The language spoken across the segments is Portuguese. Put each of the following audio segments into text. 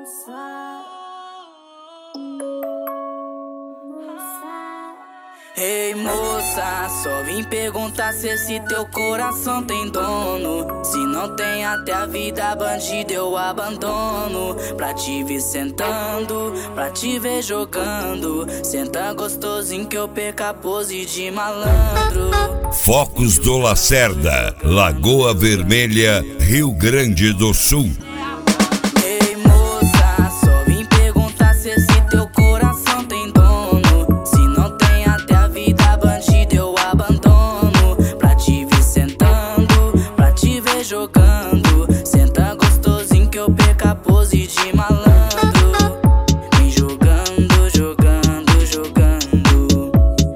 Ei moça, só vim perguntar se esse teu coração tem dono. Se não tem, até a vida bandida eu abandono. Pra te ver sentando, pra te ver jogando. Senta gostosinho que eu perca a pose de malandro. Focos do Lacerda, Lagoa Vermelha, Rio Grande do Sul. Jogando, senta gostosinho que eu perca a pose de malandro. Vem jogando, jogando, jogando.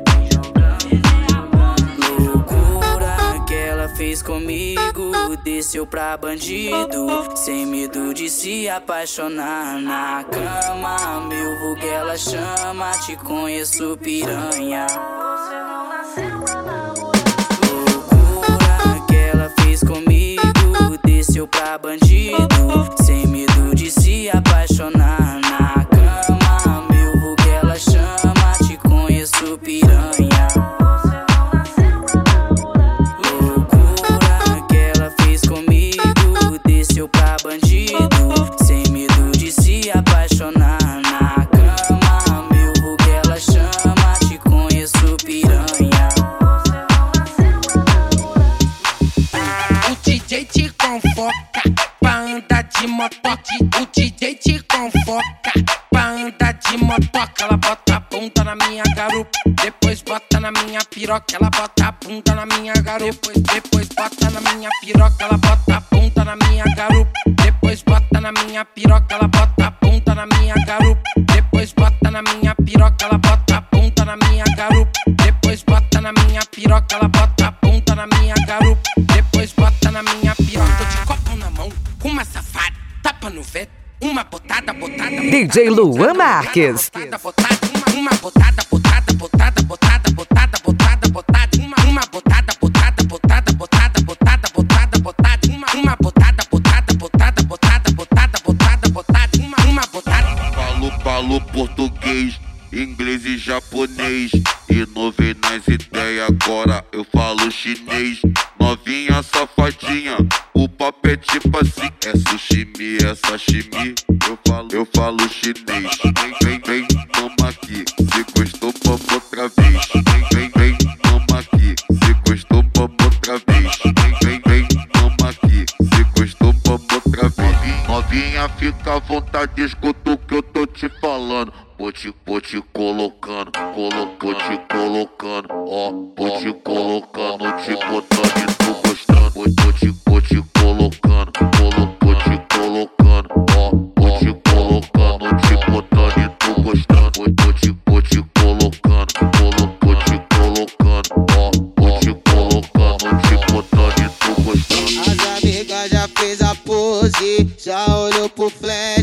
Loucura que ela fez comigo, desceu pra bandido, sem medo de se apaixonar na cama. Meu vulgo ela chama, te conheço piranha. Loucura que ela fez comigo, desceu pra bandido, sem medo de se apaixonar na cama. Meu vulgo ela chama, te conheço piranha. Loucura que ela fez comigo, desceu pra bandido, sem medo de se apaixonar na cama. Meu vulgo ela chama, te conheço piranha. O DJ te convoca pra andar de motoca. O DJ te convoca pra andar de motoca. Ela bota a bunda na minha garupa, depois bota na minha piroca. Ela bota a bunda na minha garupa, depois bota na minha piroca. Ela bota a bunda na minha garupa, depois bota na minha piroca. Ela bota a bunda na minha garupa, depois bota na minha piroca. Ela bota a bunda na minha garupa, depois bota na minha piroca. Ela bota a bunda na minha garupa, depois bota na minha piroca. Tô de copo na mão, com uma safada, tapa no vento, uma botada, botada. DJ Luan Marques. Uma botada, botada, botada, botada, botada, botada, botada. Uma botada, botada, botada, botada, botada, botada, botada. Uma botada, botada, botada, botada, botada, botada, botada. Uma botada. Falo português, inglês e japonês. Inovei nas ideias, agora eu falo chinês. Novinha safadinha, o papo é tipo assim. É sushimi, é sashimi, eu falo chinês. Vem, toma aqui, se gostou, vamos outra vez. Vem, toma aqui, se gostou, vamos outra vez. Vem, toma aqui, se gostou, vamos outra vez. Novinha, fica à vontade, escuta o que eu tô te falando. Vou te colocando, vou te colocando, ó, vou te colocando, te botando e tô gostando. Vou te colocando, vou te colocando, ó, vou te colocando, te botando e tô gostando. Vou te colocando, vou te colocando, ó, vou te colocando, te botando e tô gostando. As amigas já fez a pose, já olhou pro flash,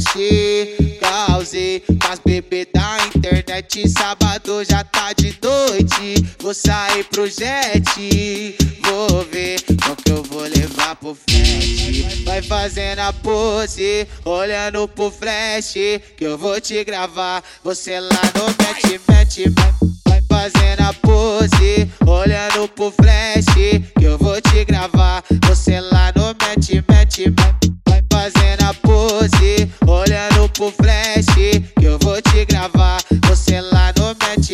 causei as bebê da internet. Sábado já tá de noite, vou sair pro jet, vou ver qual que eu vou levar pro flash. Vai fazendo a pose, olhando pro flash, que eu vou te gravar. Você lá no match, vai fazendo a pose, olhando pro flash, que eu vou te gravar. Você lá no match, vai fazendo a pose, olhando pro flash, que eu vou te gravar. Você lá no match.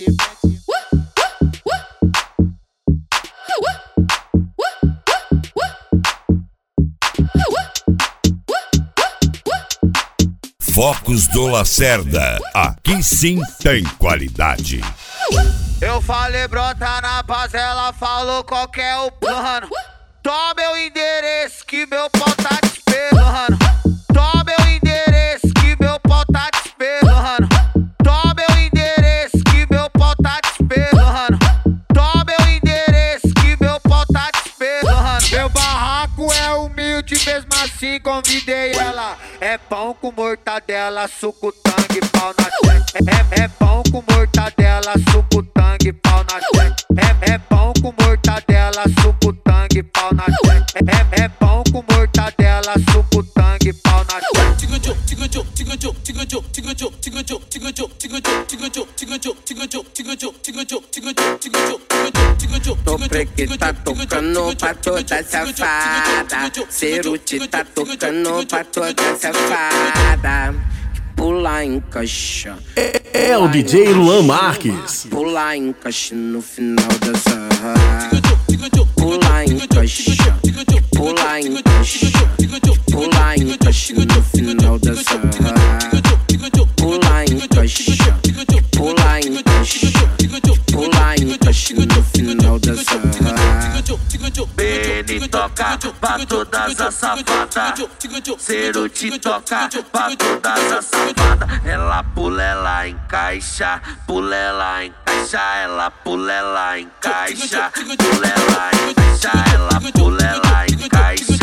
Focos do Lacerda, aqui sim tem qualidade. Eu falei brota na paz, ela falou qual que é o plano. Toma meu endereço que meu pau tá te esperando. Toma meu endereço que meu pau tá te esperando. Toma meu endereço que meu pau tá te esperando. Toma meu endereço que meu pau tá te esperando. Meu barraco é humilde, mesmo assim convidei ela. É pão com mortadela, suco, tangue, pau na cheque. É pão com mortadela, suco, tangue, pau na cheque. É pão com mortadela, suco, tangue, pau na cheque. É pão com mortadela, suco, tangue, pau na cheque. pra toda safada. Ceruti tá tocando pra toda safada. Pula em caixa. É o DJ Luan Marques. Pula em caixa no final da sarrada. Pula em caixa. Pula em caixa. Pula em caixa no final da sarrada. Pula em caixa. Pula em caixa. Pula em caixa no final da sarrada. Beni toca pra todas as safadas. Ceruti toca pra todas as safadas. Ela pula, ela encaixa. Pula, ela encaixa. Ela pula, ela encaixa. Pula, ela encaixa. Ela pula, ela encaixa.